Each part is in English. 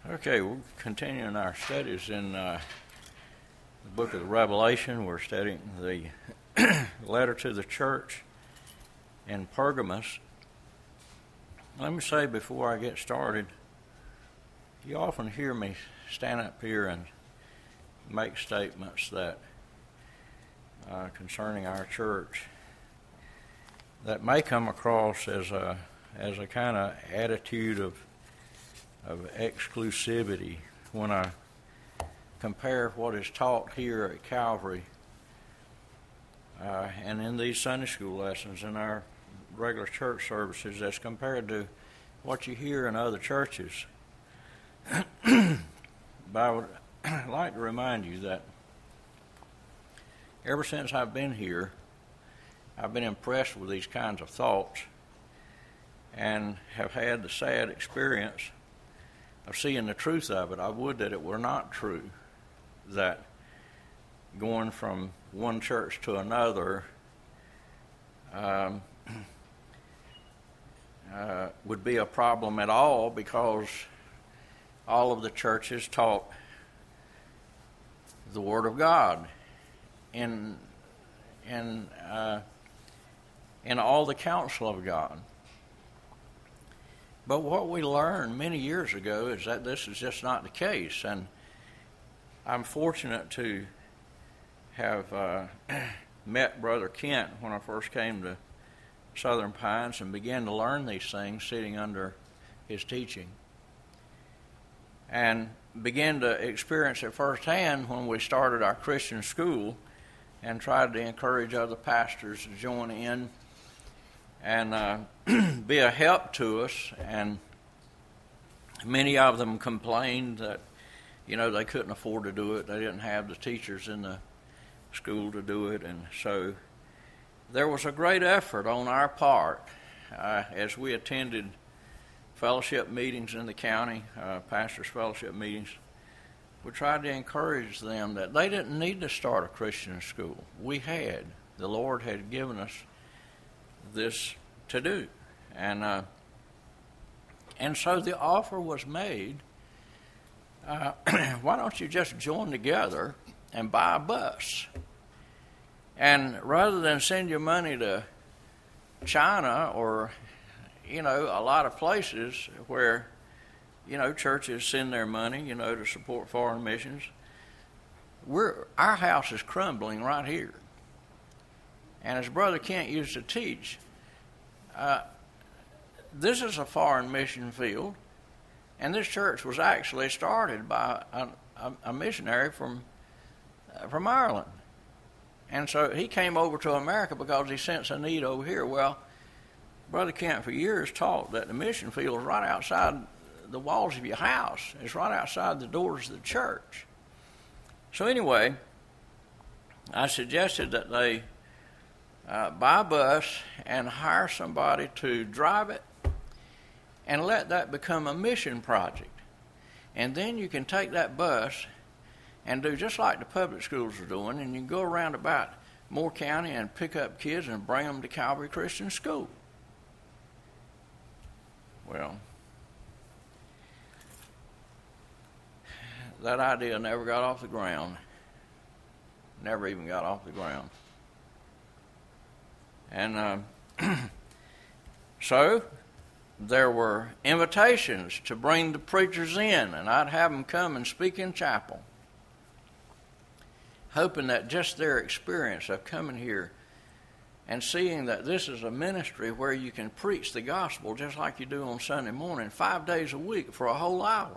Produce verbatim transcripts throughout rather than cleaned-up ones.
Okay, we're continuing our studies in uh, the book of the Revelation. We're studying the letter to the church in Pergamos. Let me say before I get started, you often hear me stand up here and make statements that uh, concerning our church that may come across as a as a kind of attitude of of exclusivity when I compare what is taught here at Calvary uh, and in these Sunday school lessons in our regular church services as compared to what you hear in other churches. But I would like to remind you that ever since I've been here, I've been impressed with these kinds of thoughts and have had the sad experience of seeing the truth of it. I would that it were not true, that going from one church to another um, uh, would be a problem at all, because all of the churches taught the Word of God in in uh, in all the counsel of God. But what we learned many years ago is that this is just not the case, and I'm fortunate to have uh, met Brother Kent when I first came to Southern Pines and began to learn these things sitting under his teaching, and began to experience it firsthand when we started our Christian school and tried to encourage other pastors to join in and uh, be a help to us. And many of them complained that, you know, they couldn't afford to do it. They didn't have the teachers in the school to do it. And so there was a great effort on our part uh, as we attended fellowship meetings in the county, uh, pastors' fellowship meetings. We tried to encourage them that they didn't need to start a Christian school. We had. The Lord had given us this to do. And uh, and so the offer was made, uh, why don't you just join together and buy a bus? And rather than send your money to China or, you know, a lot of places where, you know, churches send their money, you know, to support foreign missions, we're our house is crumbling right here. And as Brother Kent used to teach, uh, this is a foreign mission field, and this church was actually started by a, a, a missionary from uh, from Ireland. And so he came over to America because he sensed a need over here. Well, Brother Kent for years taught that the mission field is right outside the walls of your house. It's right outside the doors of the church. So anyway, I suggested that they uh, buy a bus and hire somebody to drive it and let that become a mission project. And then you can take that bus and do just like the public schools are doing, and you can go around about Moore County and pick up kids and bring them to Calvary Christian School. Well, that idea never got off the ground. Never even got off the ground. And uh, so there were invitations to bring the preachers in, and I'd have them come and speak in chapel, hoping that just their experience of coming here and seeing that this is a ministry where you can preach the gospel just like you do on Sunday morning, five days a week for a whole hour.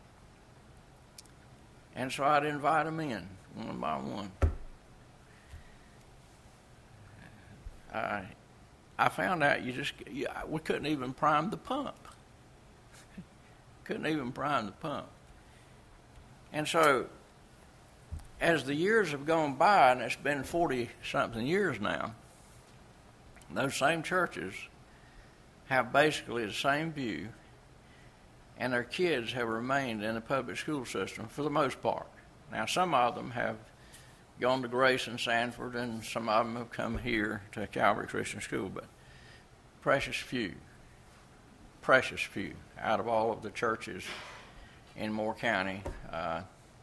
And so I'd invite them in one by one. I, I found out you just you, we couldn't even prime the pump. couldn't even prime the pump. And so as the years have gone by, and it's been forty-something years now, those same churches have basically the same view, and their kids have remained in the public school system for the most part. Now, some of them have gone to Grace and Sanford, and some of them have come here to Calvary Christian School, but precious few, precious few out of all of the churches in Moore County uh,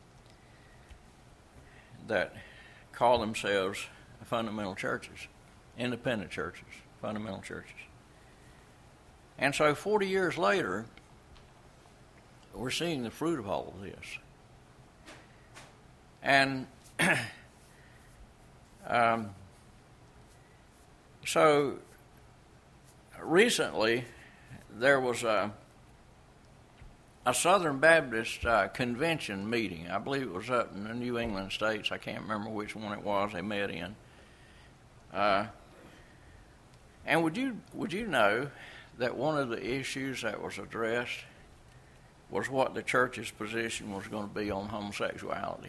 that call themselves fundamental churches, independent churches, fundamental churches. And so forty years later, we're seeing the fruit of all of this. And um, so recently there was a, a Southern Baptist uh, convention meeting. I believe it was up in the New England states. I can't remember which one it was they met in. Uh, and would you would you know that one of the issues that was addressed was what the church's position was going to be on homosexuality?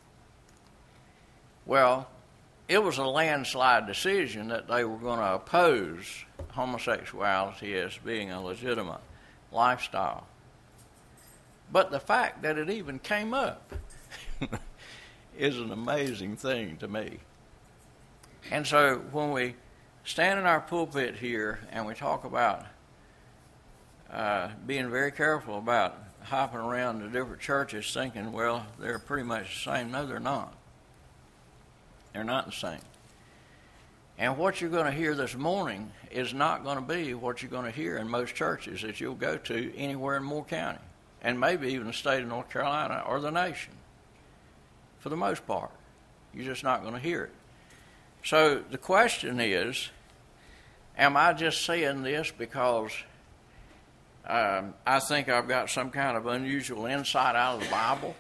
Well, it was a landslide decision that they were going to oppose homosexuality as being a legitimate lifestyle. But the fact that it even came up is an amazing thing to me. And so when we stand in our pulpit here and we talk about uh, being very careful about hopping around to different churches thinking, well, they're pretty much the same. No, they're not. They're not the same. And what you're going to hear this morning is not going to be what you're going to hear in most churches that you'll go to anywhere in Moore County, and maybe even the state of North Carolina or the nation. For the most part, you're just not going to hear it. So the question is, am I just saying this because um, I think I've got some kind of unusual insight out of the Bible,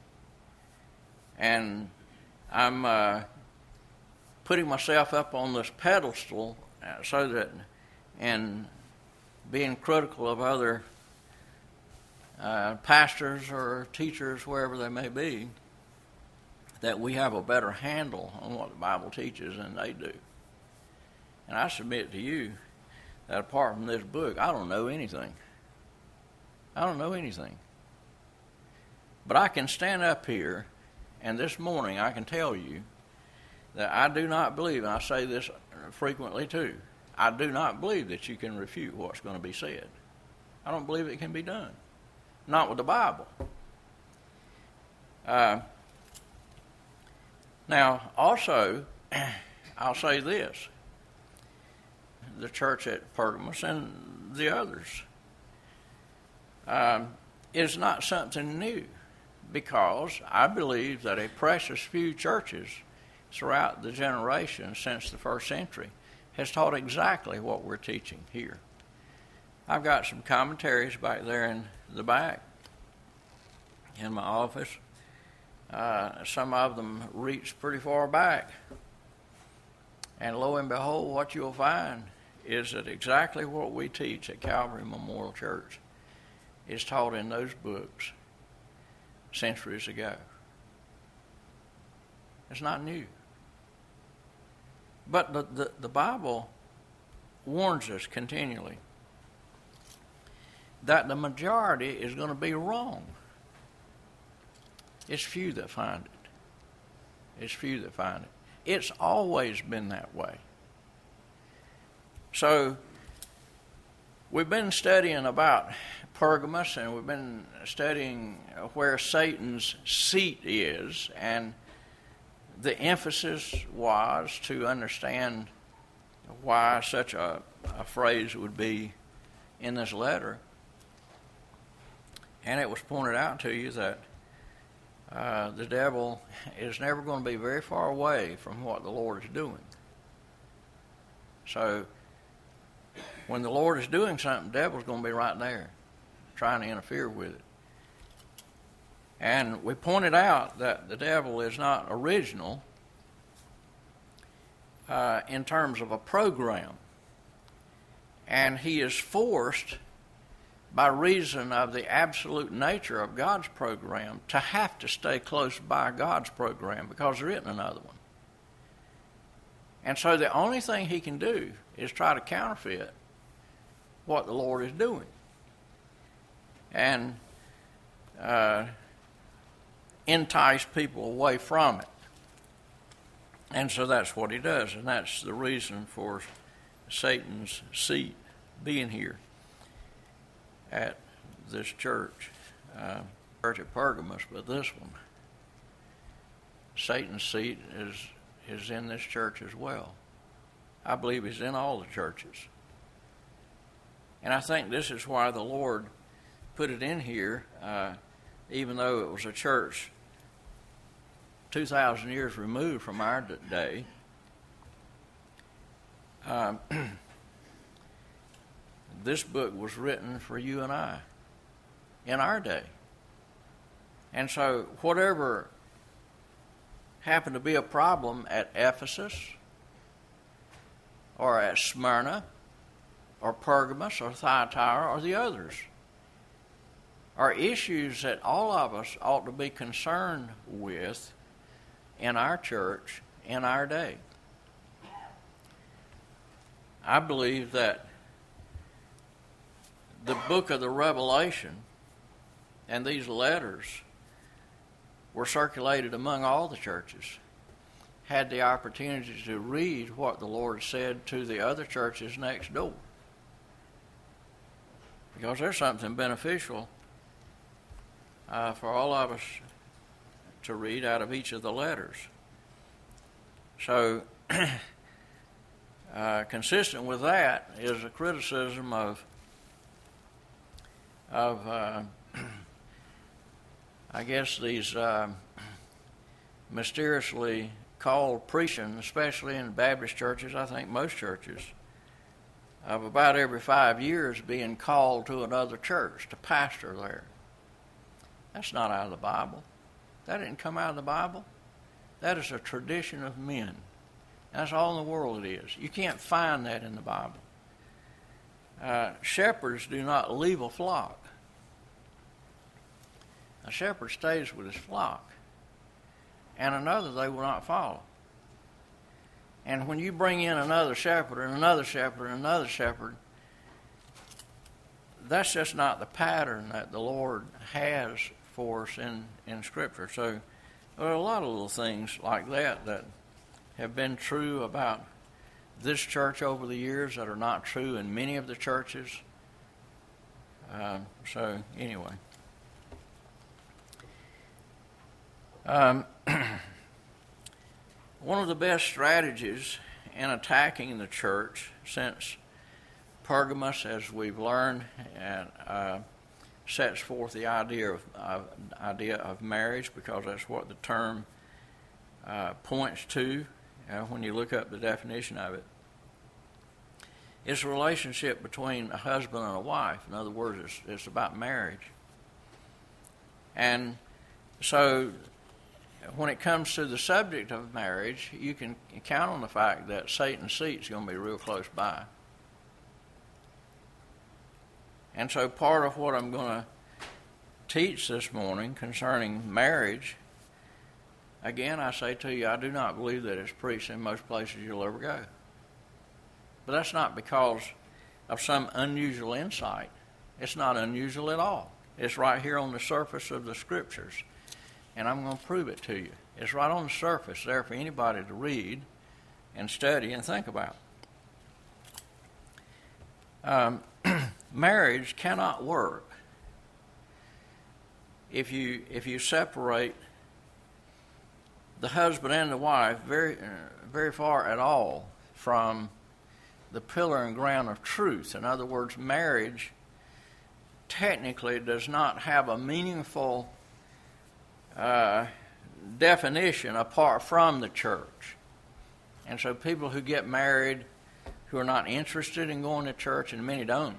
and I'm uh, putting myself up on this pedestal so that, and being critical of other uh, pastors or teachers, wherever they may be, that we have a better handle on what the Bible teaches than they do. And I submit to you that apart from this book, I don't know anything. I don't know anything. But I can stand up here, and this morning I can tell you that I do not believe, and I say this frequently too, I do not believe that you can refute what's going to be said. I don't believe it can be done. Not with the Bible. Uh, now, also, I'll say this. The church at Pergamos and the others um, is not something new, because I believe that a precious few churches throughout the generations since the first century has taught exactly what we're teaching here. I've got some commentaries back there in the back in my office. Uh, some of them reach pretty far back. And lo and behold, what you'll find is that exactly what we teach at Calvary Memorial Church is taught in those books centuries ago. It's not new. But the, the, the Bible warns us continually that the majority is going to be wrong. It's few that find it. It's few that find it. It's always been that way. So we've been studying about Pergamos, and we've been studying where Satan's seat is, and the emphasis was to understand why such a, a phrase would be in this letter. And it was pointed out to you that uh, the devil is never going to be very far away from what the Lord is doing. So when the Lord is doing something, the devil's going to be right there trying to interfere with it. And we pointed out that the devil is not original uh, in terms of a program. And he is forced, by reason of the absolute nature of God's program, to have to stay close by God's program, because there isn't another one. And so the only thing he can do is try to counterfeit what the Lord is doing. And uh, entice people away from it. And so that's what he does, and that's the reason for Satan's seat being here at this church. Uh, church at Pergamos, but this one. Satan's seat is is in this church as well. I believe he's in all the churches. And I think this is why the Lord put it in here, uh, even though it was a church two thousand years removed from our day. Um, this book was written for you and I in our day. And so whatever happened to be a problem at Ephesus or at Smyrna or Pergamos or Thyatira or the others are issues that all of us ought to be concerned with in our church in our day. I believe that the book of the Revelation and these letters were circulated among all the churches, had the opportunity to read what the Lord said to the other churches next door. Because there's something beneficial uh, for all of us to read out of each of the letters. So, uh, consistent with that is a criticism of, of uh, I guess these uh, mysteriously called preaching, especially in Baptist churches, I think most churches, of about every five years being called to another church to pastor there. That's not out of the Bible. That didn't come out of the Bible. That is a tradition of men. That's all in the world it is. You can't find that in the Bible. Uh, shepherds do not leave a flock. A shepherd stays with his flock, and another they will not follow. And when you bring in another shepherd and another shepherd and another shepherd, that's just not the pattern that the Lord has for us in, in Scripture. So there are a lot of little things like that that have been true about this church over the years that are not true in many of the churches. Uh, so anyway. Um, one of the best strategies in attacking the church since Pergamos, as we've learned, and, uh, sets forth the idea of uh, idea of marriage, because that's what the term uh, points to uh, when you look up the definition of it. It's a relationship between a husband and a wife. In other words, it's, it's about marriage. And so when it comes to the subject of marriage, you can count on the fact that Satan's seat's going to be real close by. And so part of what I'm going to teach this morning concerning marriage, again, I say to you, I do not believe that it's preached in most places you'll ever go. But that's not because of some unusual insight. It's not unusual at all. It's right here on the surface of the Scriptures. And I'm going to prove it to you. It's right on the surface there for anybody to read and study and think about. Um, marriage cannot work if you if you separate the husband and the wife very uh, very far at all from the pillar and ground of truth. In other words, marriage technically does not have a meaningful Uh, definition apart from the church. And so people who get married who are not interested in going to church, and many don't.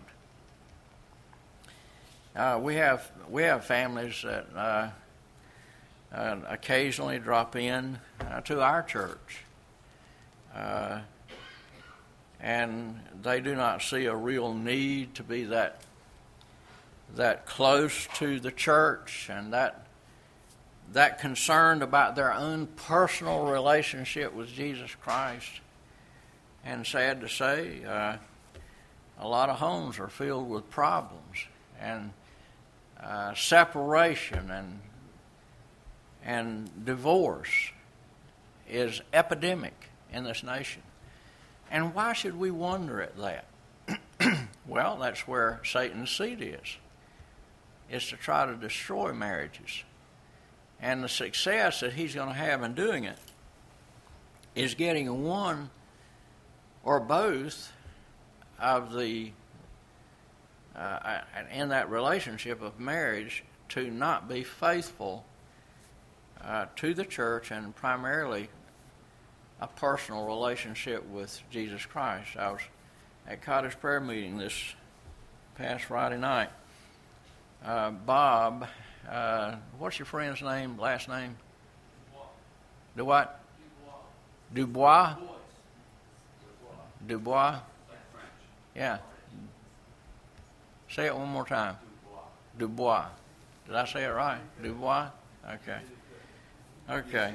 Uh, we have we have families that uh, uh, occasionally drop in uh, to our church, uh, and they do not see a real need to be that that close to the church and that that concerned about their own personal relationship with Jesus Christ. And sad to say, uh, a lot of homes are filled with problems and uh, separation and and divorce is epidemic in this nation. And why should we wonder at that? Well, that's where Satan's seat is. is to try to destroy marriages. And the success that he's going to have in doing it is getting one or both of the, uh, in that relationship of marriage, to not be faithful uh, to the church and primarily a personal relationship with Jesus Christ. I was at Cottage Prayer Meeting this past Friday night. Uh, Bob, uh, what's your friend's name, last name? Du what? Dubois. Dubois. Dubois. Yeah. Say it one more time. Dubois. Did I say it right? Dubois? Okay. Okay.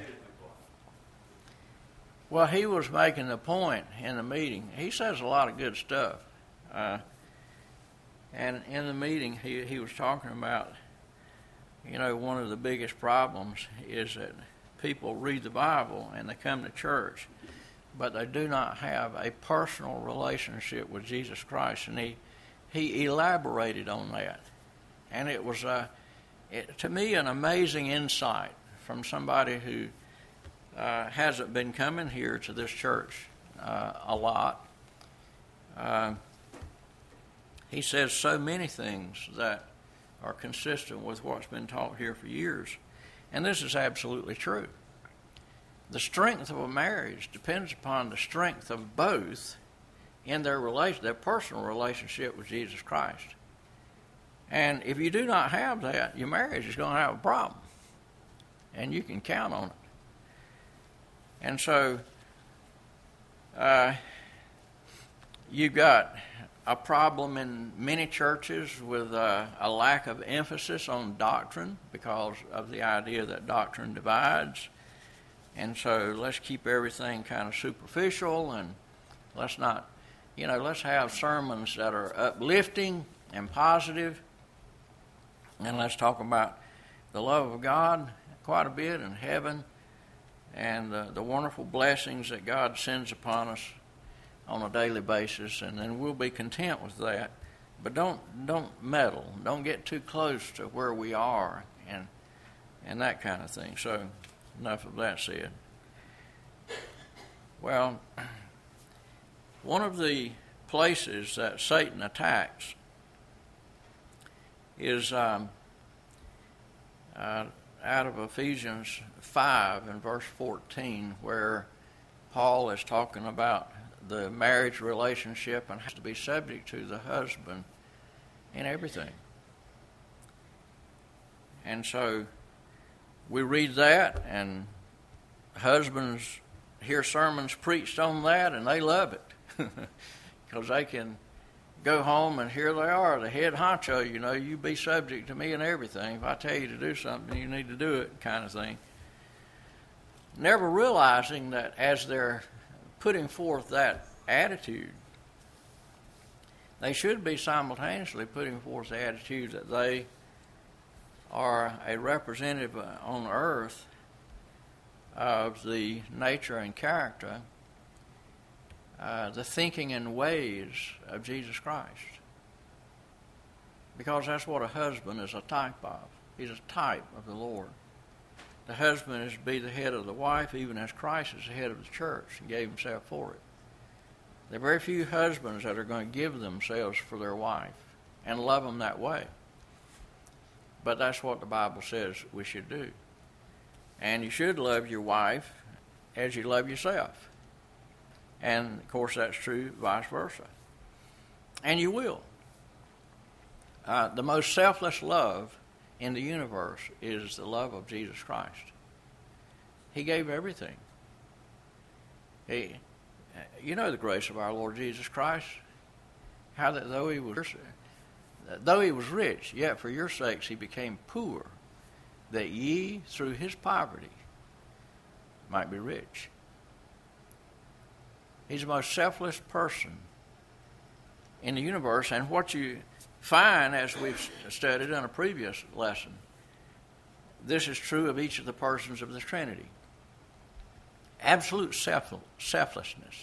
Well, he was making the point in the meeting. He says a lot of good stuff. Uh, and in the meeting, he, he was talking about, you know, one of the biggest problems is that people read the Bible and they come to church, but they do not have a personal relationship with Jesus Christ. And he, he elaborated on that. And it was, uh, it, to me, an amazing insight from somebody who uh, hasn't been coming here to this church uh, a lot. Uh, he says so many things that are consistent with what's been taught here for years. And this is absolutely true. The strength of a marriage depends upon the strength of both in their relation, their personal relationship with Jesus Christ. And if you do not have that, your marriage is going to have a problem. And you can count on it. And so, uh, you've got a problem in many churches with uh, a lack of emphasis on doctrine because of the idea that doctrine divides. And so let's keep everything kind of superficial, and let's not, you know, let's have sermons that are uplifting and positive. And let's talk about the love of God quite a bit in heaven and uh, the wonderful blessings that God sends upon us on a daily basis, and then we'll be content with that. But don't don't meddle. Don't get too close to where we are and and that kind of thing. So enough of that said. Well, one of the places that Satan attacks is um, uh, out of Ephesians five in verse fourteen, where Paul is talking about the marriage relationship and has to be subject to the husband in everything. And so we read that, and husbands hear sermons preached on that, and they love it because they can go home and here they are, the head honcho, you know, you be subject to me and everything. If I tell you to do something, you need to do it, kind of thing. Never realizing that as they're putting forth that attitude, they should be simultaneously putting forth the attitude that they are a representative on earth of the nature and character, uh, the thinking and ways of Jesus Christ. Because that's what a husband is a type of. He's a type of the Lord. The husband is to be the head of the wife, even as Christ is the head of the church and gave himself for it. There are very few husbands that are going to give themselves for their wife and love them that way. But that's what the Bible says we should do. And you should love your wife as you love yourself. And, of course, that's true vice versa. And you will. Uh, the most selfless love in the universe is the love of Jesus Christ. He gave everything. He, you know the grace of our Lord Jesus Christ, how that though he was though he was rich, yet for your sakes he became poor, that ye through his poverty might be rich. He's the most selfless person in the universe, and what you find, as we've studied in a previous lesson, this is true of each of the persons of the Trinity. Absolute self- selflessness.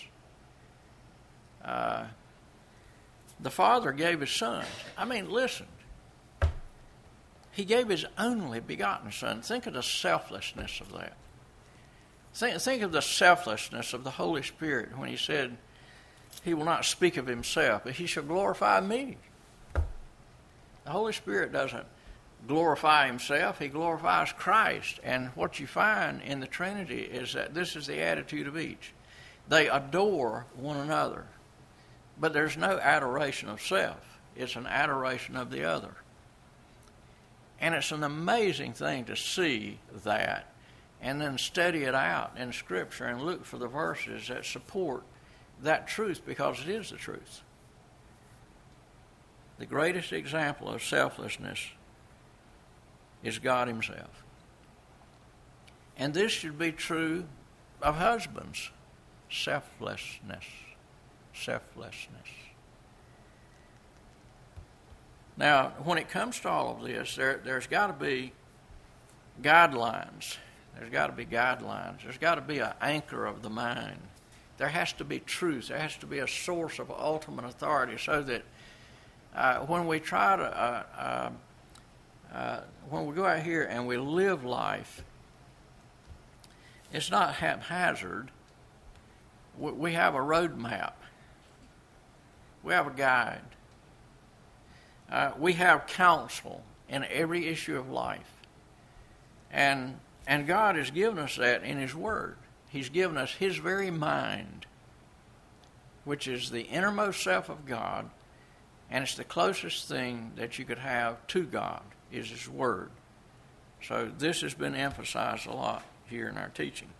Uh, the Father gave his Son. I mean, listen. He gave his only begotten Son. Think of the selflessness of that. Think, think of the selflessness of the Holy Spirit when he said, he will not speak of himself, but he shall glorify me. The Holy Spirit doesn't glorify himself, he glorifies Christ. And what you find in the Trinity is that this is the attitude of each. They adore one another, but there's no adoration of self. It's an adoration of the other. And it's an amazing thing to see that and then study it out in Scripture and look for the verses that support that truth, because it is the truth. The greatest example of selflessness is God himself. And this should be true of husbands. Selflessness. Selflessness. Now, when it comes to all of this, there, there's got to be guidelines. There's got to be guidelines. There's got to be an anchor of the mind. There has to be truth. There has to be a source of ultimate authority, so that uh, when we try to, uh, uh, uh, when we go out here and we live life, it's not haphazard. We, we have a road map. We have a guide. Uh, we have counsel in every issue of life. And and God has given us that in his Word. He's given us his very mind, which is the innermost self of God, and it's the closest thing that you could have to God, is his Word. So this has been emphasized a lot here in our teaching.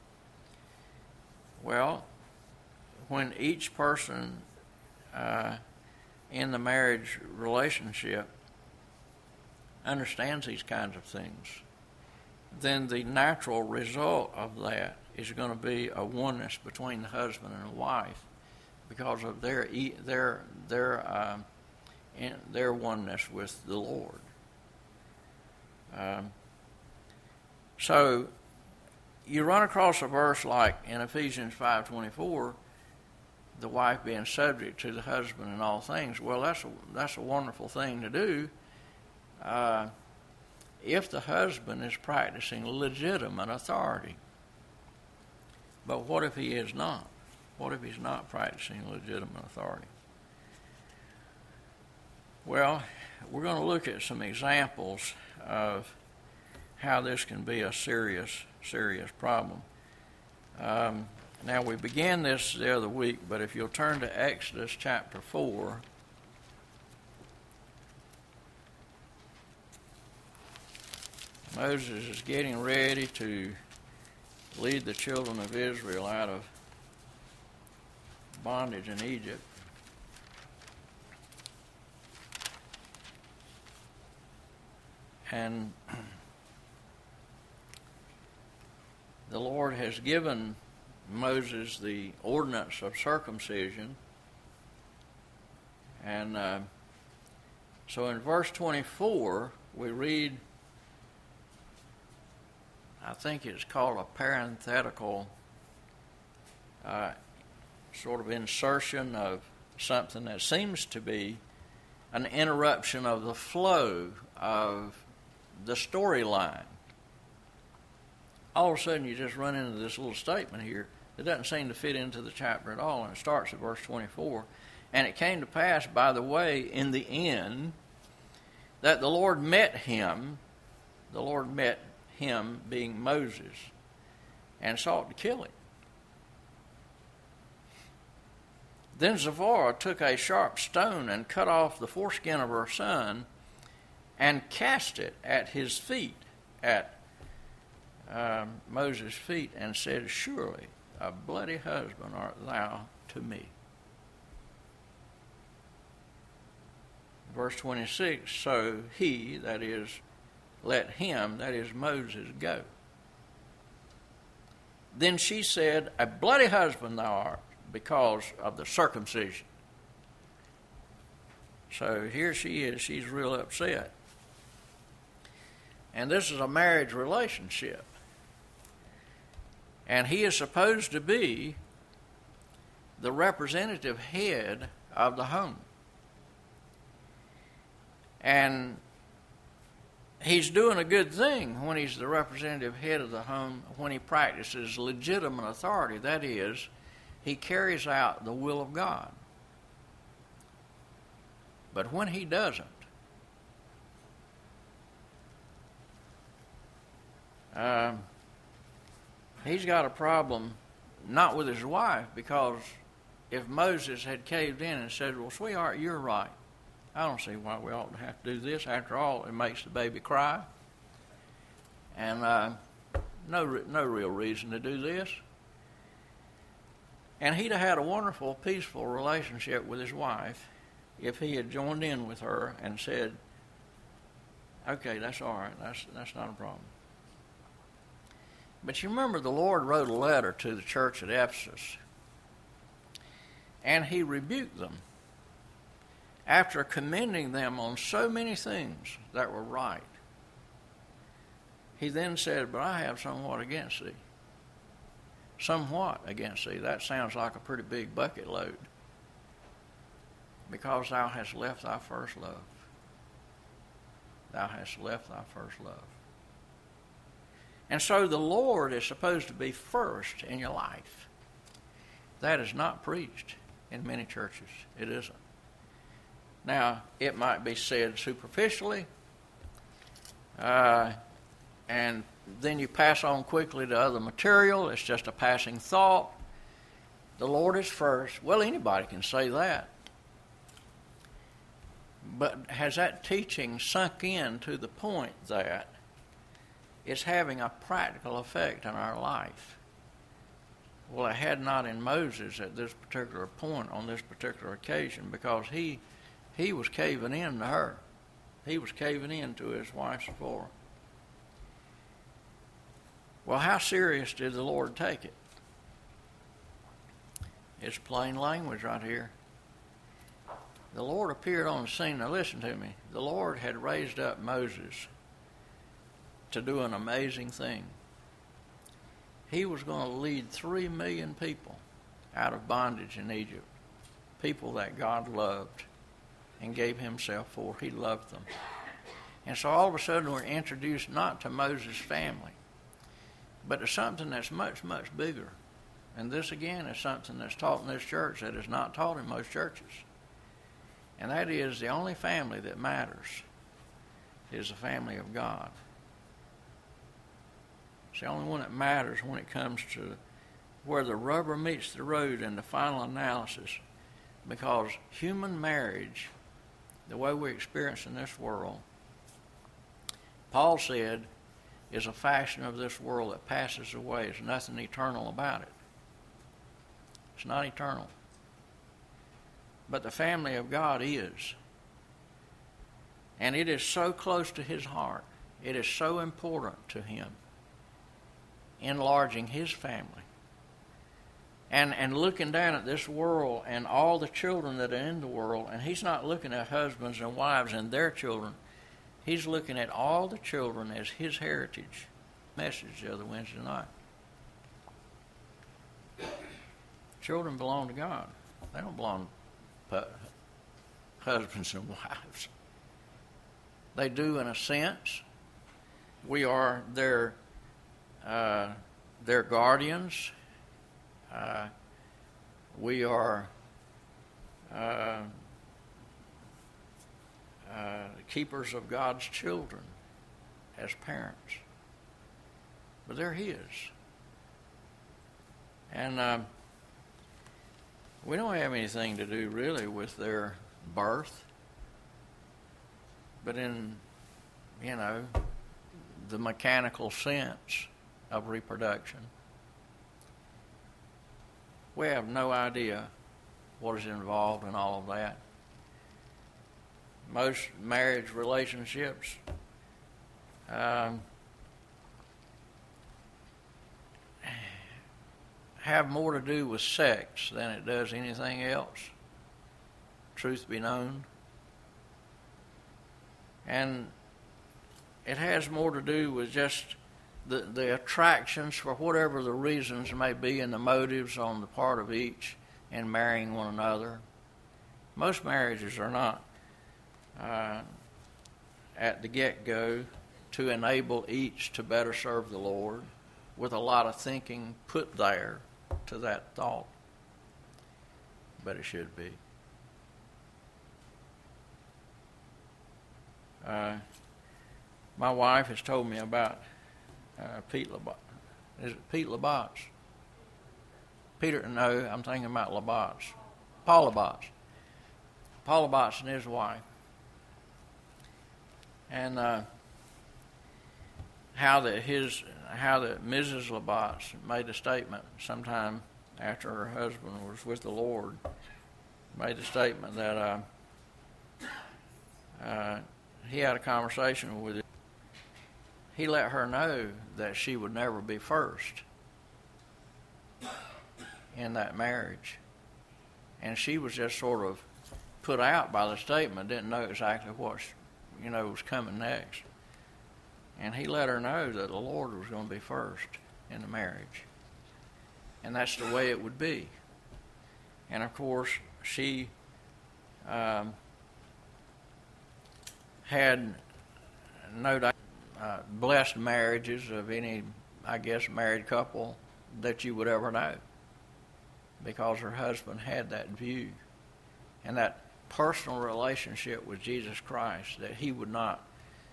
Well, when each person uh, in the marriage relationship understands these kinds of things, then the natural result of that is going to be a oneness between the husband and the wife, because of their their their uh, in their oneness with the Lord. Um, so you run across a verse like in Ephesians five twenty-four, the wife being subject to the husband in all things. Well, that's a, that's a wonderful thing to do uh, if the husband is practicing legitimate authority. But what if he is not? What if he's not practicing legitimate authority? Well, we're going to look at some examples of how this can be a serious, serious problem. Um, now, we began this the other week, but if you'll turn to Exodus chapter four, Moses is getting ready to lead the children of Israel out of bondage in Egypt. And the Lord has given Moses the ordinance of circumcision. And uh, so in verse twenty-four, we read, I think it's called a parenthetical uh, sort of insertion of something that seems to be an interruption of the flow of the storyline. All of a sudden you just run into this little statement here that doesn't seem to fit into the chapter at all, and it starts at verse twenty-four. And it came to pass, by the way, in the end, that the Lord met him, the Lord met him, being Moses, and sought to kill him. Then Zipporah took a sharp stone and cut off the foreskin of her son and cast it at his feet, at um, Moses' feet, and said, Surely a bloody husband art thou to me. Verse twenty-six, so he, that is, let him, that is Moses, go. Then she said, A bloody husband thou art, because of the circumcision. So here she is, she's real upset. And this is a marriage relationship. And he is supposed to be the representative head of the home. And he's doing a good thing when he's the representative head of the home, when he practices legitimate authority. That is, he carries out the will of God. But when he doesn't, uh, he's got a problem, not with his wife, because if Moses had caved in and said, well, sweetheart, you're right. I don't see why we ought to have to do this. After all, it makes the baby cry. And uh, no, no real reason to do this. And he'd have had a wonderful, peaceful relationship with his wife if he had joined in with her and said, okay, that's all right. That's, that's not a problem. But you remember the Lord wrote a letter to the church at Ephesus, and he rebuked them after commending them on so many things that were right. He then said, but I have somewhat against thee. Somewhat against thee. That sounds like a pretty big bucket load. Because thou hast left thy first love. Thou hast left thy first love. And so the Lord is supposed to be first in your life. That is not preached in many churches. It isn't. Now, it might be said superficially, uh, and then you pass on quickly to other material. It's just a passing thought. The Lord is first. Well, anybody can say that. But has that teaching sunk in to the point that it's having a practical effect on our life? Well, it had not in Moses at this particular point on this particular occasion, because he he was caving in to her. He was caving in to his wife Zipporah. Well, how serious did the Lord take it? It's plain language right here. The Lord appeared on the scene. Now listen to me. The Lord had raised up Moses to do an amazing thing. He was going to lead three million people out of bondage in Egypt. People that God loved and gave himself for. He loved them. And so all of a sudden we're introduced not to Moses' family, but to something that's much, much bigger. And this again is something that's taught in this church that is not taught in most churches. And that is, the only family that matters is the family of God. It's the only one that matters when it comes to where the rubber meets the road in the final analysis. Because human marriage, the way we experience in this world, Paul said, is a fashion of this world that passes away. There's nothing eternal about it. It's not eternal. But the family of God is. And it is so close to his heart. It is so important to him. Enlarging his family. And and looking down at this world and all the children that are in the world. And he's not looking at husbands and wives and their children. He's looking at all the children as his heritage. Message the other Wednesday night. Children belong to God. They don't belong to husbands and wives. They do in a sense. We are their uh, their guardians. Uh, we are uh, uh, keepers of God's children as parents. But they're his. And uh, we don't have anything to do really with their birth. But in, you know, the mechanical sense of reproduction, we have no idea what is involved in all of that. Most marriage relationships um, have more to do with sex than it does anything else, truth be known. And it has more to do with just the, the attractions, for whatever the reasons may be, and the motives on the part of each in marrying one another. Most marriages are not uh, at the get-go to enable each to better serve the Lord, with a lot of thinking put there to that thought. But it should be. Uh, my wife has told me about uh, Pete Labatz. Is it Pete Labatz? Peter, no, I'm thinking about Labatz. Paul Labatz. Paul Labatz and his wife. And uh, how that his, how that Missus Labatz made a statement sometime after her husband was with the Lord, made a statement that uh, uh, he had a conversation with her. He let her know that she would never be first in that marriage. And she was just sort of put out by the statement, didn't know exactly what, you know, was coming next. And he let her know that the Lord was going to be first in the marriage. And that's the way it would be. And of course, she um, had no doubt uh, blessed marriages of any, I guess, married couple that you would ever know, because her husband had that view and that personal relationship with Jesus Christ, that he would not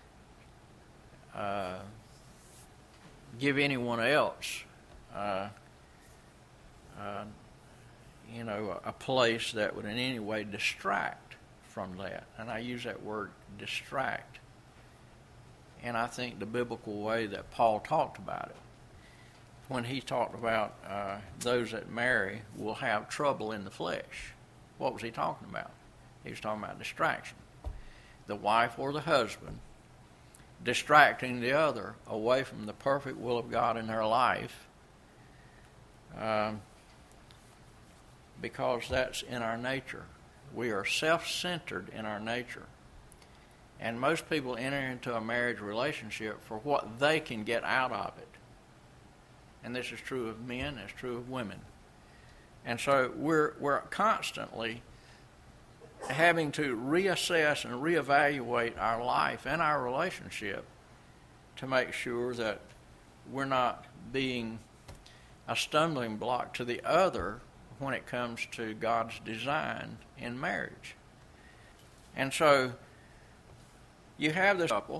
uh, give anyone else uh, uh, you know, a place that would in any way distract from that. And I use that word distract. And I think the biblical way that Paul talked about it, when he talked about uh, those that marry will have trouble in the flesh, what was he talking about? He was talking about distraction. The wife or the husband distracting the other away from the perfect will of God in their life, um, because that's in our nature. We are self-centered in our nature. And most people enter into a marriage relationship for what they can get out of it. And this is true of men, it's true of women. And so we're we're constantly having to reassess and reevaluate our life and our relationship to make sure that we're not being a stumbling block to the other when it comes to God's design in marriage. And so you have this couple,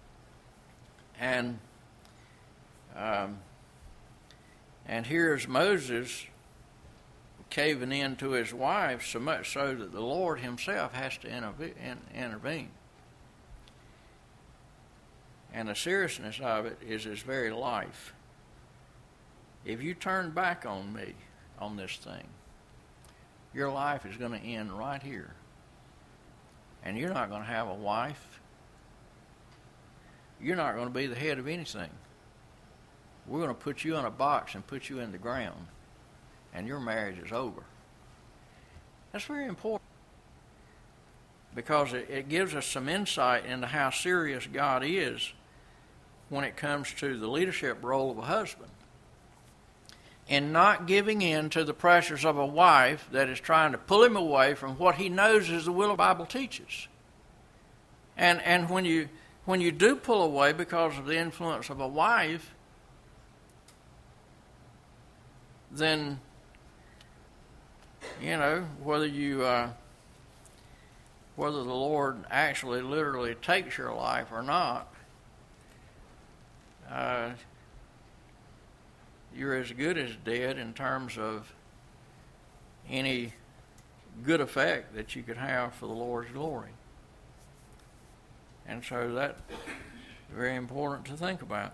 and um, and here's Moses caving in to his wife, so much so that the Lord himself has to intervene. And the seriousness of it is his very life. If you turn back on me on this thing, your life is going to end right here. And you're not going to have a wife. You're not going to be the head of anything. We're going to put you in a box and put you in the ground, and your marriage is over. That's very important, because it, it gives us some insight into how serious God is when it comes to the leadership role of a husband, and not giving in to the pressures of a wife that is trying to pull him away from what he knows is the will of the Bible teaches. And and when you when you do pull away because of the influence of a wife, then, you know, whether you uh, whether the Lord actually literally takes your life or not, uh, you're as good as dead in terms of any good effect that you could have for the Lord's glory. And so that's very important to think about.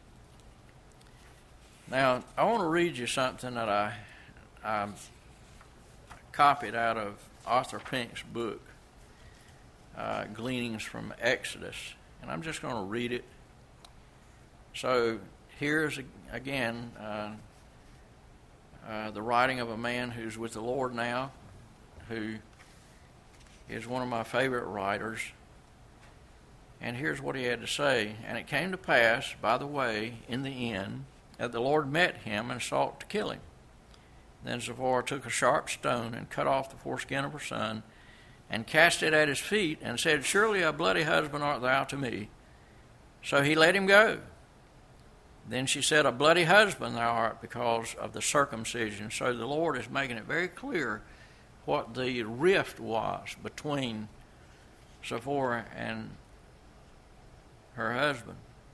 Now, I want to read you something that I, I copied out of Arthur Pink's book, uh, Gleanings from Exodus. And I'm just going to read it. So here's, again, uh, uh, the writing of a man who's with the Lord now, who is one of my favorite writers. And here's what he had to say. And it came to pass, by the way, in the end, that the Lord met him and sought to kill him. Then Zipporah took a sharp stone and cut off the foreskin of her son, and cast it at his feet, and said, Surely a bloody husband art thou to me, So he let him go. Then she said, a bloody husband thou art because of the circumcision. So the Lord is making it very clear what the rift was between Zipporah and her husband.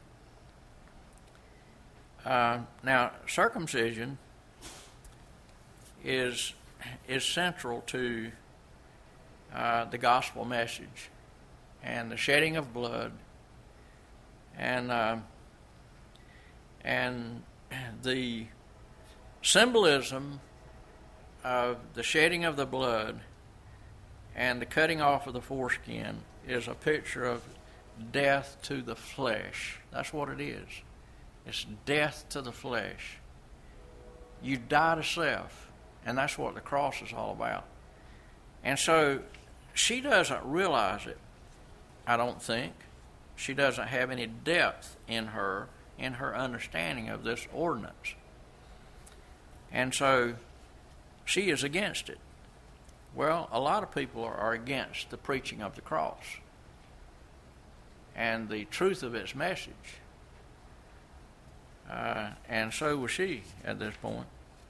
Uh, now, circumcision is is central to uh, the gospel message and the shedding of blood and uh, and the symbolism of the shedding of the blood and the cutting off of the foreskin is a picture of death to the flesh. That's what it is. It's death to the flesh. You die to self, and that's what the cross is all about. And so she doesn't realize it, I don't think. She doesn't have any depth in her, in her understanding of this ordinance. And so she is against it. Well, a lot of people are against the preaching of the cross and the truth of its message. Uh, and so was she at this point.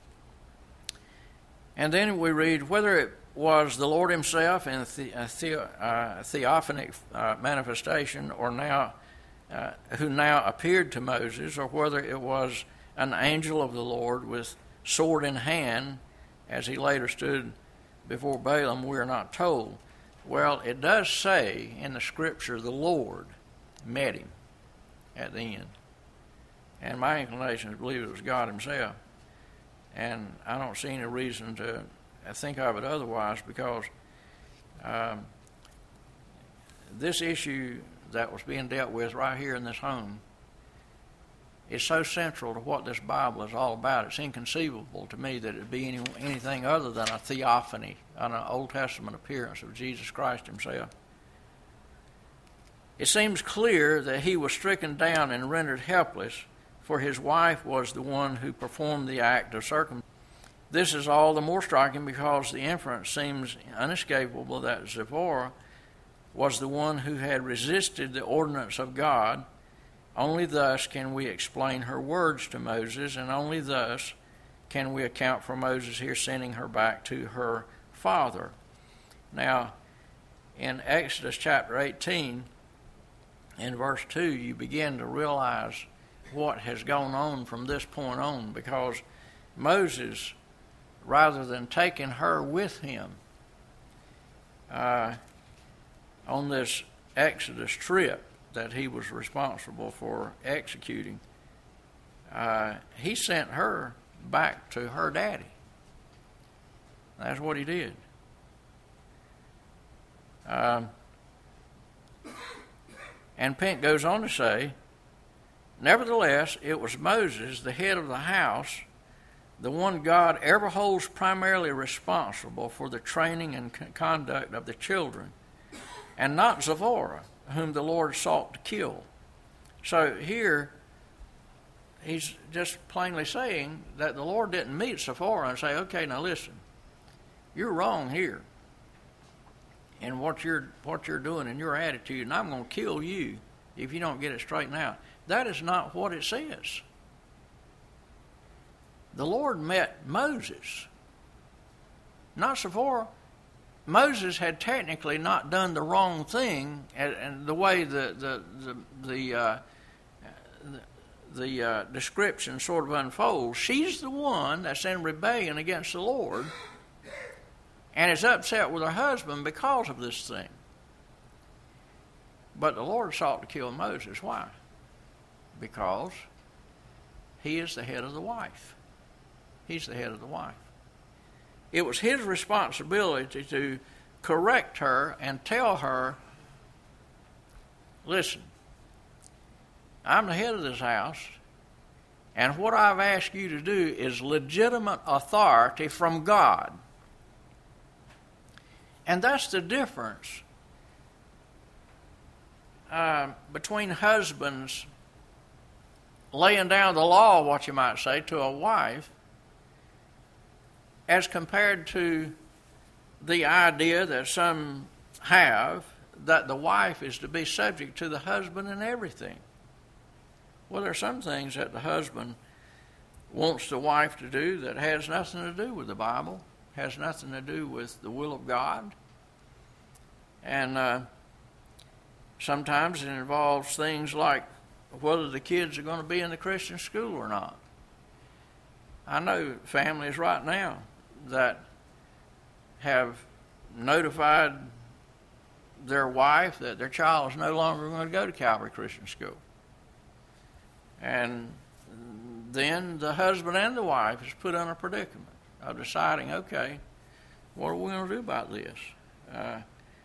And then we read, whether it was the Lord himself in a, the, a, the, uh, theophanic uh, manifestation, or now uh, who now appeared to Moses, or whether it was an angel of the Lord with sword in hand, as he later stood before Balaam, we are not told. Well, it does say in the scripture the Lord met him at the end. And my inclination is to believe it was God himself. And I don't see any reason to think of it otherwise, because um, this issue that was being dealt with right here in this home is so central to what this Bible is all about. It's inconceivable to me that it would be any, anything other than a theophany, an Old Testament appearance of Jesus Christ himself. It seems clear that he was stricken down and rendered helpless, for his wife was the one who performed the act of circumcision. This is all the more striking because the inference seems unescapable that Zipporah was the one who had resisted the ordinance of God. Only thus can we explain her words to Moses, and only thus can we account for Moses here sending her back to her father. Now, in Exodus chapter eighteen, in verse two, you begin to realize what has gone on from this point on, because Moses, rather than taking her with him uh, on this Exodus trip that he was responsible for executing, uh, he sent her back to her daddy. That's what he did. Um, and Pink goes on to say, nevertheless, it was Moses, the head of the house, the one God ever holds primarily responsible for the training and conduct of the children, and not Zipporah, whom the Lord sought to kill. So here, he's just plainly saying that the Lord didn't meet Zipporah and say, okay, now listen, you're wrong here in what you're, what you're doing and your attitude, and I'm going to kill you if you don't get it straightened out. That is not what it says. The Lord met Moses, not Zipporah. Moses had technically not done the wrong thing, and, and the way the the the the, uh, the, the uh, description sort of unfolds, she's the one that's in rebellion against the Lord, and is upset with her husband because of this thing. But the Lord sought to kill Moses. Why? Because he is the head of the wife. He's the head of the wife. It was his responsibility to correct her and tell her, listen, I'm the head of this house, and what I've asked you to do is legitimate authority from God. And that's the difference uh, between husbands laying down the law, what you might say, to a wife, as compared to the idea that some have that the wife is to be subject to the husband in everything. Well, there are some things that the husband wants the wife to do that has nothing to do with the Bible, has nothing to do with the will of God. And uh, sometimes it involves things like whether the kids are going to be in the Christian school or not. I know families right now that have notified their wife that their child is no longer going to go to Calvary Christian School. And then the husband and the wife is put in a predicament of deciding, okay, what are we going to do about this? Uh,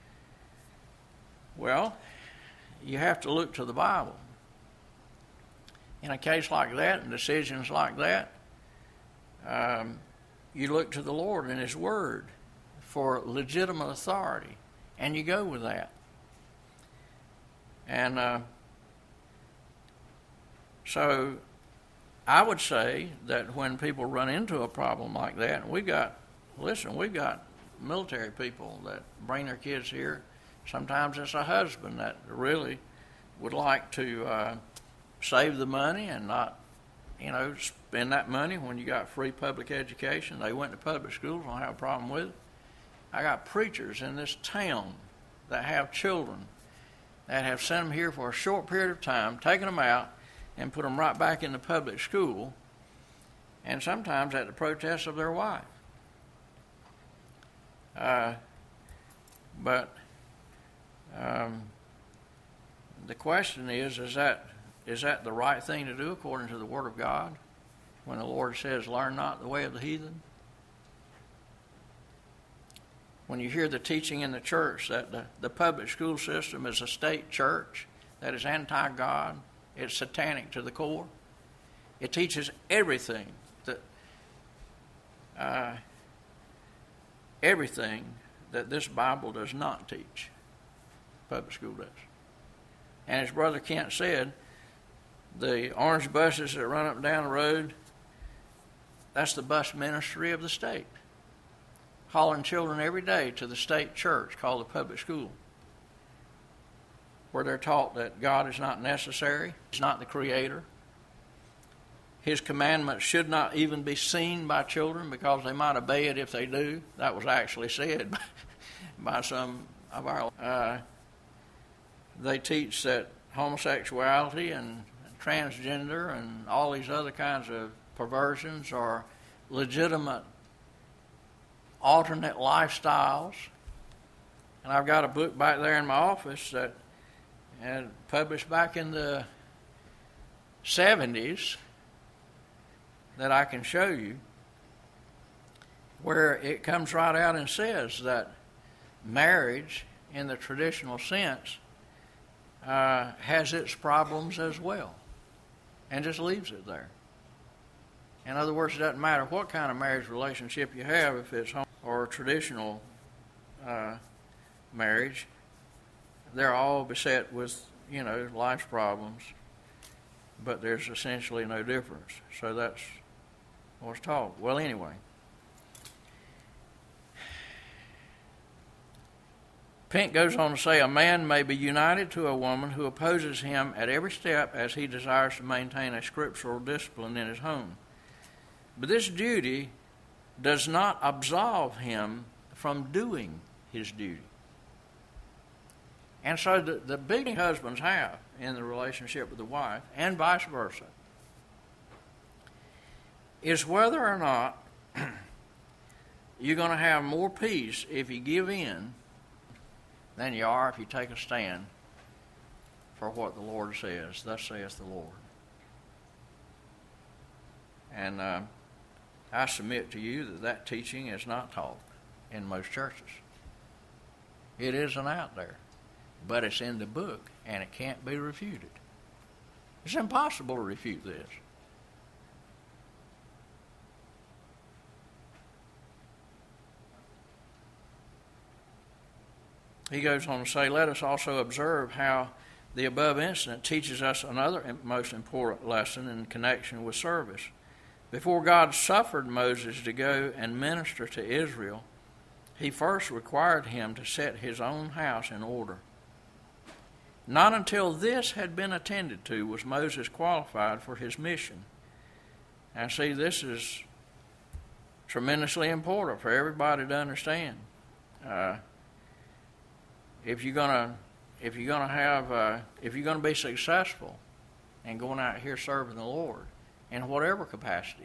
well, you have to look to the Bible. In a case like that and decisions like that, um, you look to the Lord and His Word for legitimate authority, and you go with that. And uh, so I would say that when people run into a problem like that, and we got, listen, we've got military people that bring their kids here. Sometimes it's a husband that really would like to uh, save the money and not, you know, spend that money when you got free public education. They went to public schools, don't have a problem with it. I got preachers in this town that have children that have sent them here for a short period of time, taken them out, and put them right back in the public school, and sometimes at the protest of their wife. Uh, but um, the question is, is that is that the right thing to do according to the Word of God when the Lord says, learn not the way of the heathen? When you hear the teaching in the church that the, the public school system is a state church that is anti-God, it's satanic to the core. It teaches everything that uh, everything that this Bible does not teach. Public school does. And as Brother Kent said, the orange buses that run up and down the road, that's the bus ministry of the state, hauling children every day to the state church called the public school, where they're taught that God is not necessary, He's not the Creator. His commandments should not even be seen by children because they might obey it if they do. That was actually said by, by some of our... Uh, they teach that homosexuality and transgender and all these other kinds of perversions are legitimate alternate lifestyles. And I've got a book back there in my office that and published back in the seventies that I can show you, where it comes right out and says that marriage in the traditional sense uh, has its problems as well, and just leaves it there. In other words, it doesn't matter what kind of marriage relationship you have, if it's home or traditional uh, marriage, they're all beset with, you know, life's problems, but there's essentially no difference. So that's what's taught. Well, anyway, Pink goes on to say, a man may be united to a woman who opposes him at every step as he desires to maintain a scriptural discipline in his home. But this duty does not absolve him from doing his duty. And so the, the big thing husbands have in the relationship with the wife, and vice versa, is whether or not you're going to have more peace if you give in than you are if you take a stand for what the Lord says. Thus saith the Lord. And uh, I submit to you that that teaching is not taught in most churches. It isn't out there, but it's in the book, and it can't be refuted. It's impossible to refute this. He goes on to say, let us also observe how the above incident teaches us another most important lesson in connection with service. Before God suffered Moses to go and minister to Israel, He first required him to set his own house in order. Not until this had been attended to was Moses qualified for his mission. And see, this is tremendously important for everybody to understand. Uh, if you're gonna, if you're gonna have, uh, if you're gonna be successful in going out here serving the Lord in whatever capacity,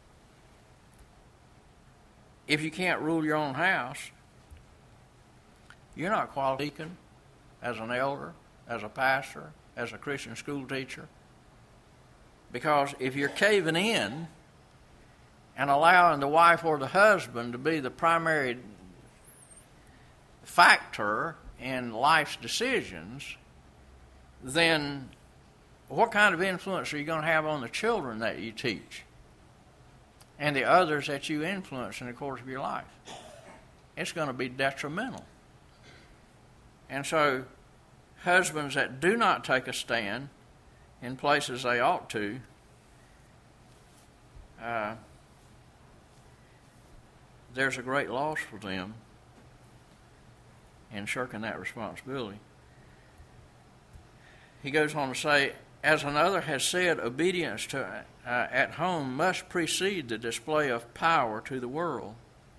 if you can't rule your own house, you're not qualified as an elder, as a pastor, as a Christian school teacher. Because if you're caving in and allowing the wife or the husband to be the primary factor in life's decisions, then what kind of influence are you going to have on the children that you teach and the others that you influence in the course of your life? It's going to be detrimental. And so, husbands that do not take a stand in places they ought to, uh, there's a great loss for them in shirking that responsibility. He goes on to say, as another has said, obedience to uh, at home must precede the display of power to the world.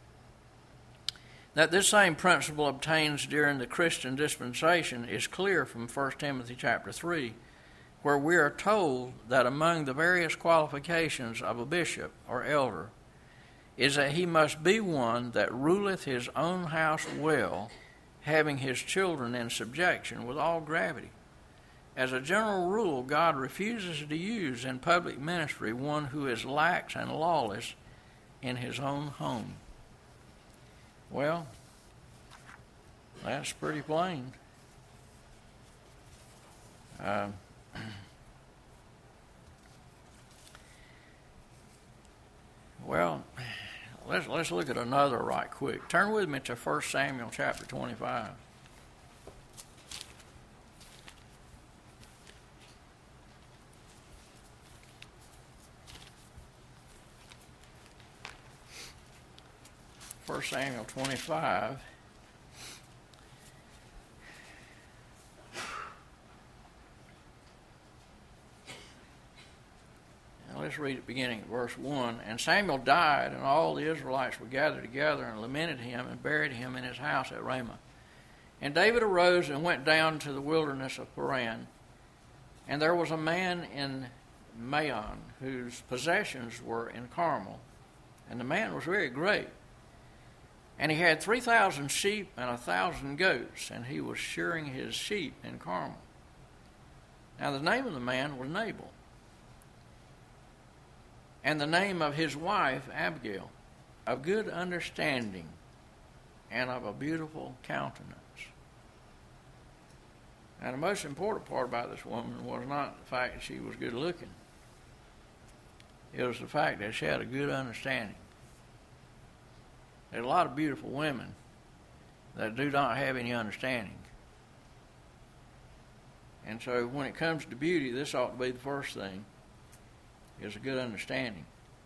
That this same principle obtains during the Christian dispensation is clear from First Timothy chapter three, where we are told that among the various qualifications of a bishop or elder is that he must be one that ruleth his own house well, having his children in subjection with all gravity. As a general rule, God refuses to use in public ministry one who is lax and lawless in his own home. Well, that's pretty plain. Uh, well, let's let's look at another right quick. Turn with me to First Samuel chapter twenty-five. First Samuel twenty-five. Now let's read it beginning at verse one. And Samuel died, and all the Israelites were gathered together and lamented him and buried him in his house at Ramah. And David arose and went down to the wilderness of Paran. And there was a man in Maon whose possessions were in Carmel. And the man was very great. And he had three thousand sheep and a thousand goats, and he was shearing his sheep in Carmel. Now the name of the man was Nabal, and the name of his wife Abigail, of good understanding and of a beautiful countenance. Now the most important part about this woman was not the fact that she was good looking. It was the fact that she had a good understanding. There's a lot of beautiful women that do not have any understanding. And so when it comes to beauty, this ought to be the first thing, is a good understanding.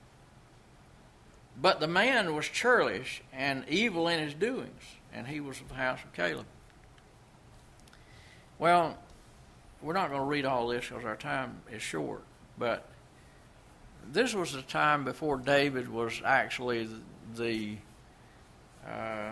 But the man was churlish and evil in his doings, and he was of the house of Caleb. Well, we're not going to read all this because our time is short, but this was the time before David was actually the, the Uh,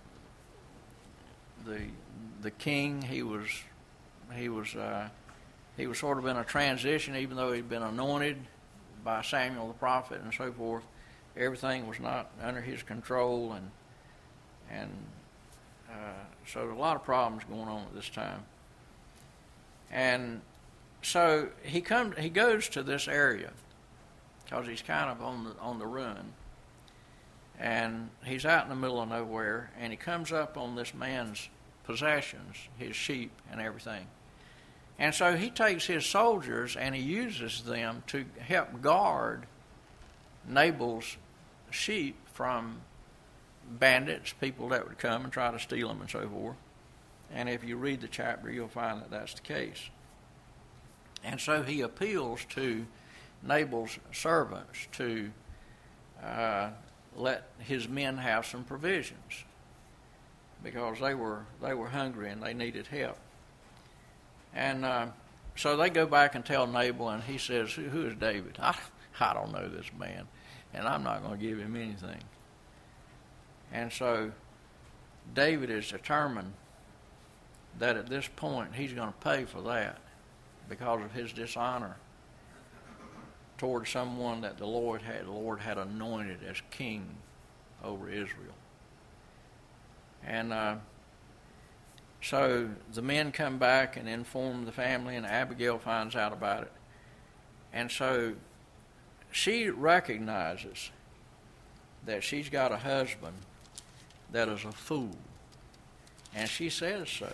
the the king. He was he was uh, he was sort of in a transition, even though he'd been anointed by Samuel the prophet and so forth. Everything was not under his control, and and uh, so there were a lot of problems going on at this time. And so he comes he goes to this area because he's kind of on the on the run. And he's out in the middle of nowhere, and he comes up on this man's possessions, his sheep and everything. And so he takes his soldiers and he uses them to help guard Nabal's sheep from bandits, people that would come and try to steal them and so forth. And if you read the chapter, you'll find that that's the case. And so he appeals to Nabal's servants to uh, let his men have some provisions because they were they were hungry and they needed help. And uh, so they go back and tell Nabal, and he says, who, who is David? I, I don't know this man, and I'm not going to give him anything. And so David is determined that at this point he's going to pay for that because of his dishonor towards someone that the Lord had the Lord had anointed as king over Israel. And uh, so the men come back and inform the family, and Abigail finds out about it. And so she recognizes that she's got a husband that is a fool. And she says so.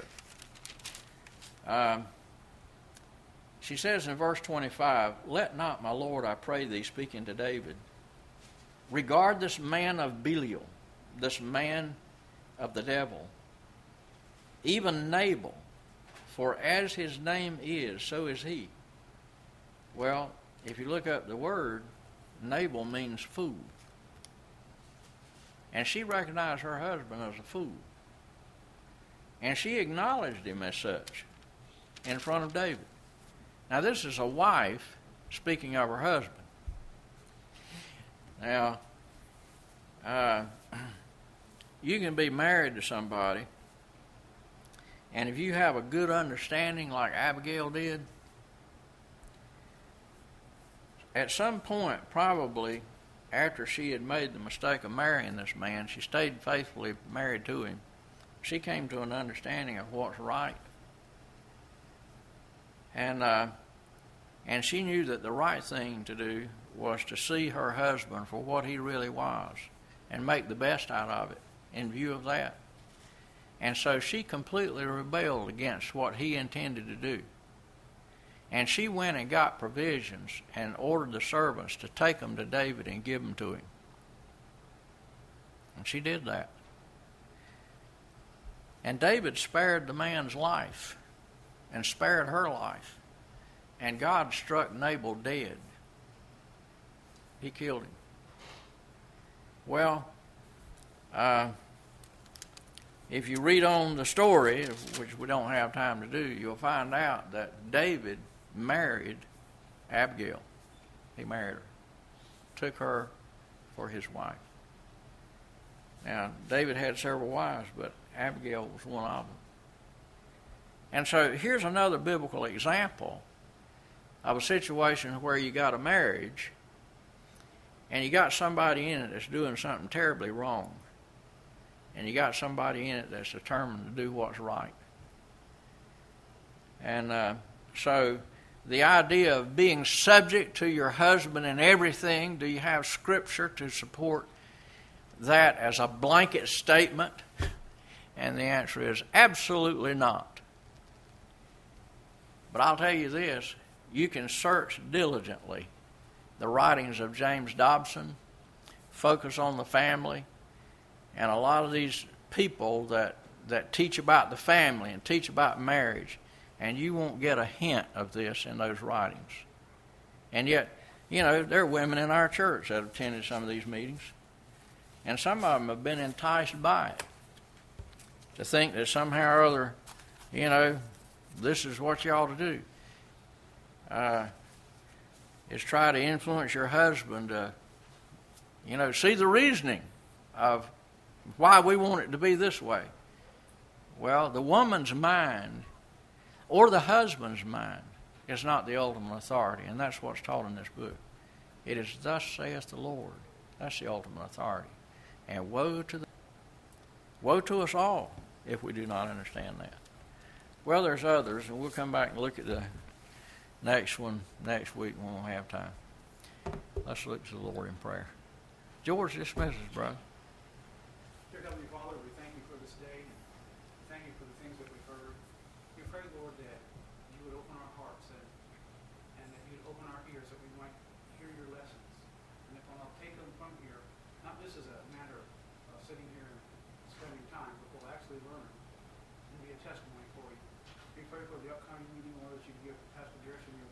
Um, she says in verse twenty-five, "Let not my Lord, I pray thee," speaking to David, "regard this man of Belial, this man of the devil, even Nabal, for as his name is, so is he." Well, if you look up the word, Nabal means fool. And she recognized her husband as a fool. And she acknowledged him as such in front of David. Now, this is a wife speaking of her husband. Now, uh, you can be married to somebody, and if you have a good understanding like Abigail did, at some point, probably after she had made the mistake of marrying this man, she stayed faithfully married to him. She came to an understanding of what's right. And uh, and she knew that the right thing to do was to see her husband for what he really was and make the best out of it in view of that. And so she completely rebelled against what he intended to do. And she went and got provisions and ordered the servants to take them to David and give them to him. And she did that. And David spared the man's life and spared her life. And God struck Nabal dead. He killed him. Well, uh, if you read on the story, which we don't have time to do, you'll find out that David married Abigail. He married her. Took her for his wife. Now, David had several wives, but Abigail was one of them. And so here's another biblical example of a situation where you got a marriage and you got somebody in it that's doing something terribly wrong. And you got somebody in it that's determined to do what's right. And uh, so the idea of being subject to your husband in everything, do you have Scripture to support that as a blanket statement? And the answer is absolutely not. But I'll tell you this, you can search diligently the writings of James Dobson, Focus on the Family, and a lot of these people that, that teach about the family and teach about marriage, and you won't get a hint of this in those writings. And yet, you know, there are women in our church that have attended some of these meetings, and some of them have been enticed by it to think that somehow or other, you know, this is what you ought to do. Uh, is try to influence your husband to, you know, see the reasoning of why we want it to be this way. Well, the woman's mind or the husband's mind is not the ultimate authority, and that's what's taught in this book. It is thus saith the Lord. That's the ultimate authority. And woe to the, woe to us all if we do not understand that. Well, there's others, and we'll come back and look at the next one next week when we'll have time. Let's look to the Lord in prayer. George, dismiss us, brother. Dear Heavenly Father, we thank you for this day. Thank you for the things that we've heard. We pray, Lord, that you would open our hearts and, and that you would open our ears that we might hear your lessons. And if I'll take them from here, not just as a matter of sitting here and spending time, but we'll actually learn and be a testimony for you. We pray for the upcoming meeting, Lord, that you give Pastor Garrison your